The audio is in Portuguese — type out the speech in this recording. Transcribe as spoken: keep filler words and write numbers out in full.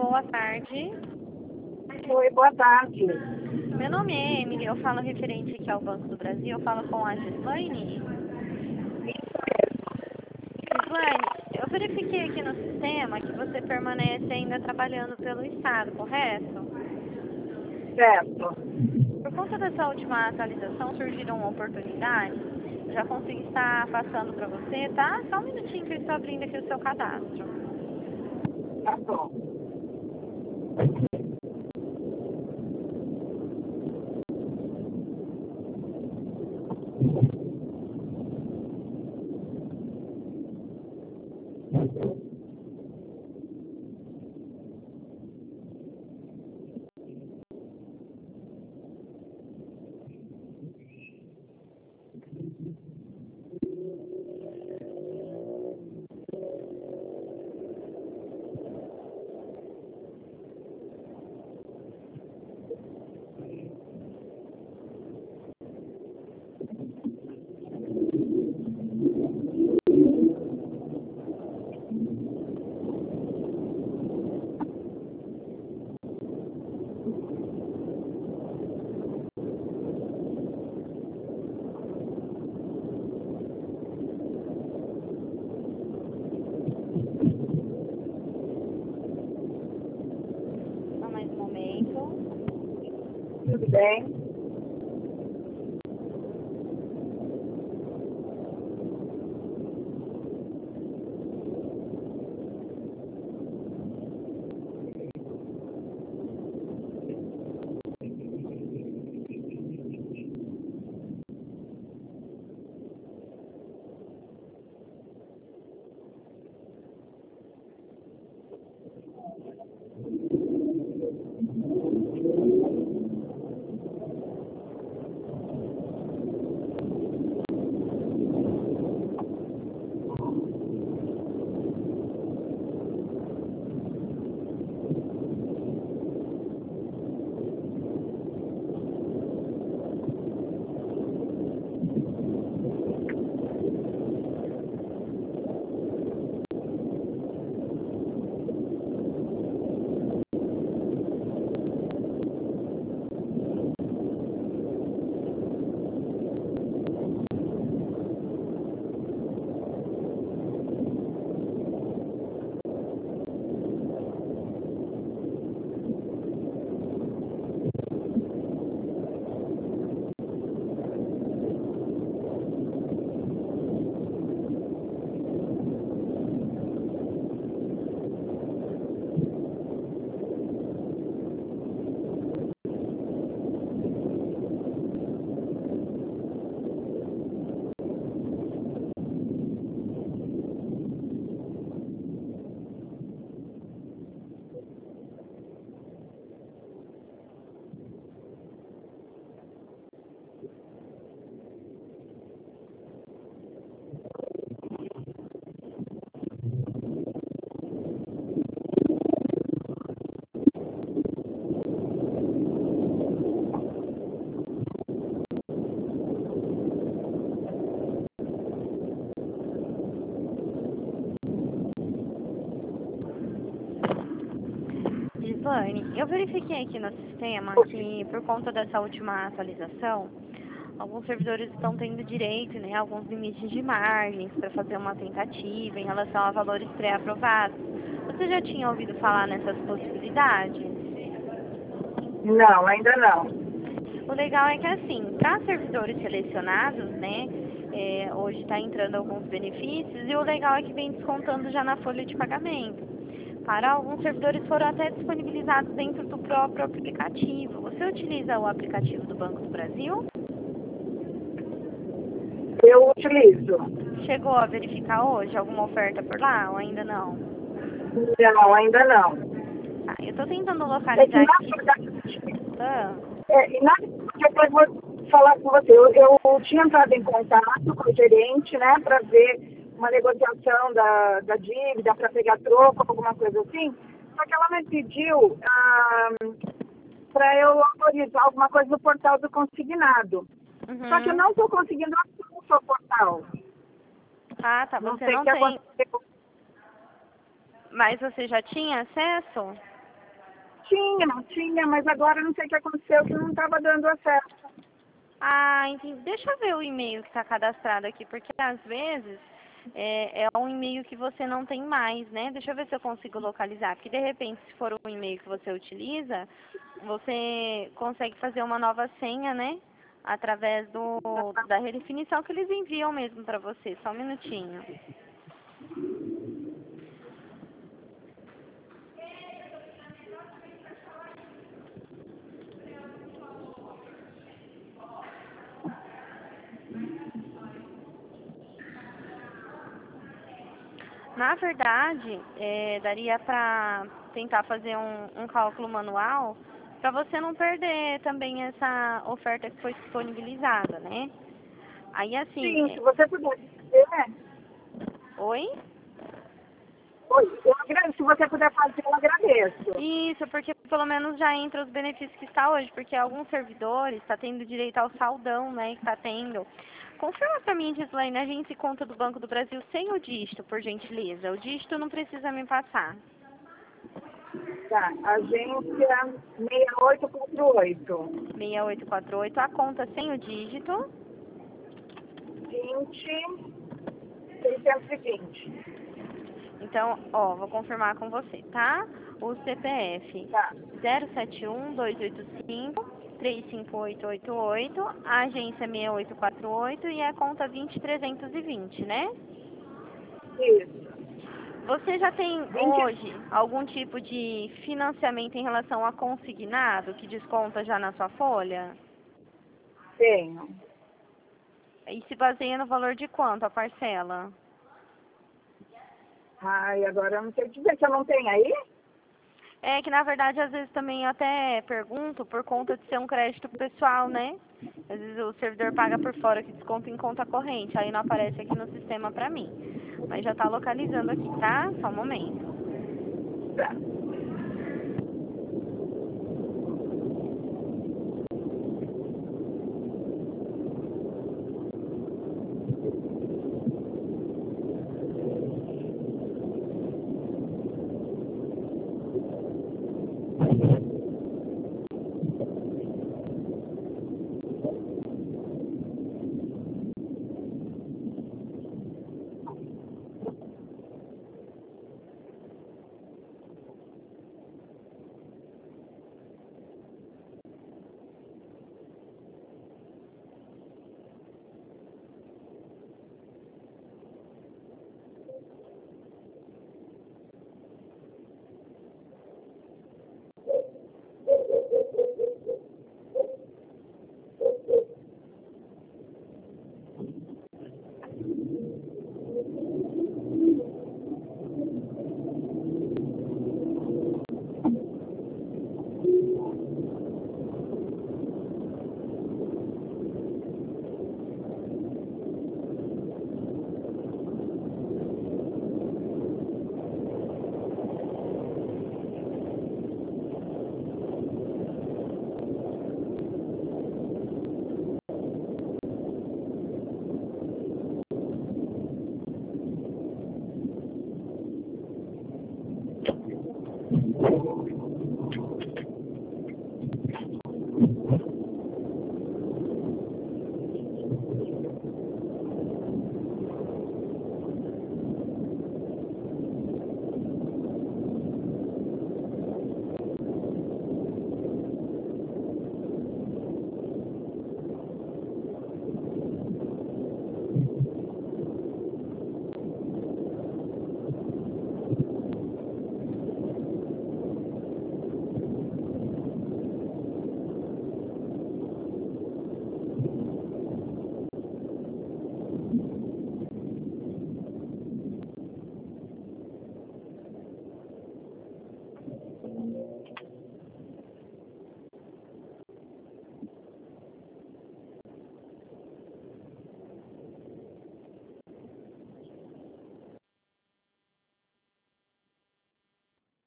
boa tarde. Oi, boa tarde. Meu nome é Emily, eu falo referente aqui ao Banco do Brasil, eu falo com a Gislaine. Gislaine, eu verifiquei aqui no sistema que você permanece ainda trabalhando pelo Estado, correto? Certo. Por conta dessa última atualização, surgiram oportunidades. Eu já consegui estar passando para você, tá? Só um minutinho que eu estou abrindo aqui o seu cadastro. Tá bom. Só mais um momento. Tudo bem? Gislaine, eu verifiquei aqui no sistema que por conta dessa última atualização, alguns servidores estão tendo direito, né, a alguns limites de margens para fazer uma tentativa em relação a valores pré-aprovados. Você já tinha ouvido falar nessas possibilidades? Não, ainda não. O legal é que assim, para servidores selecionados, né, é, hoje está entrando alguns benefícios e o legal é que vem descontando já na folha de pagamento. Para alguns servidores foram até disponibilizados dentro do próprio aplicativo. Você utiliza o aplicativo do Banco do Brasil? Eu utilizo. Chegou a verificar hoje alguma oferta por lá ou ainda não? Não, ainda não. Tá, eu estou tentando É que, localizar na aqui. verdade, Ah, é, e na depois vou falar com você. Eu, eu tinha entrado em contato com o gerente, né, para ver uma negociação da, da dívida, para pegar troco, alguma coisa assim. Só que ela me pediu ah, para eu autorizar alguma coisa no portal do consignado. uhum. Só que eu não estou conseguindo acesso ao portal. Ah, tá. Não Você sei o não que tem. aconteceu. Mas você já tinha acesso? Tinha, não tinha, mas agora não sei o que aconteceu, que não estava dando acesso. Ah, entendi. Deixa eu ver o e-mail que está cadastrado aqui, porque às vezes é, é um e-mail que você não tem mais, né? Deixa eu ver se eu consigo localizar, porque de repente, se for um e-mail que você utiliza, você consegue fazer uma nova senha, né? Através do, da redefinição que eles enviam mesmo para você. Só um minutinho. Na verdade, é, daria para tentar fazer um, um cálculo manual para você não perder também essa oferta que foi disponibilizada, né? Aí assim, Sim, se é... você puder fazer, né? Oi? Oi, eu agradeço. Se você puder fazer, eu agradeço. Isso, porque pelo menos já entra os benefícios que está hoje, porque alguns servidores está tendo direito ao saldão, né, que está tendo. Confirma para mim, Gislaine, a agência e conta do Banco do Brasil sem o dígito, por gentileza. O dígito não precisa me passar. Tá, agência seis oito quatro oito. seis oito quatro oito, a conta sem o dígito. vinte, seiscentos e vinte. Então, ó, vou confirmar com você, tá? O C P F Tá, zero sete um, dois oito cinco, três cinco oito oito oito, a agência seis oito quatro oito e a conta vinte trezentos e vinte, né? isso. Você já tem vinte, hoje algum tipo de financiamento em relação a consignado que desconta já na sua folha? tenho. E se baseia no valor de quanto a parcela? Ai, agora eu não sei dizer que eu não tenho aí. É que na verdade às vezes também eu até pergunto por conta de ser um crédito pessoal, né? Às vezes o servidor paga por fora que desconta em conta corrente, aí não aparece aqui no sistema pra mim. Mas já tá localizando aqui, tá? Só um momento. Tá.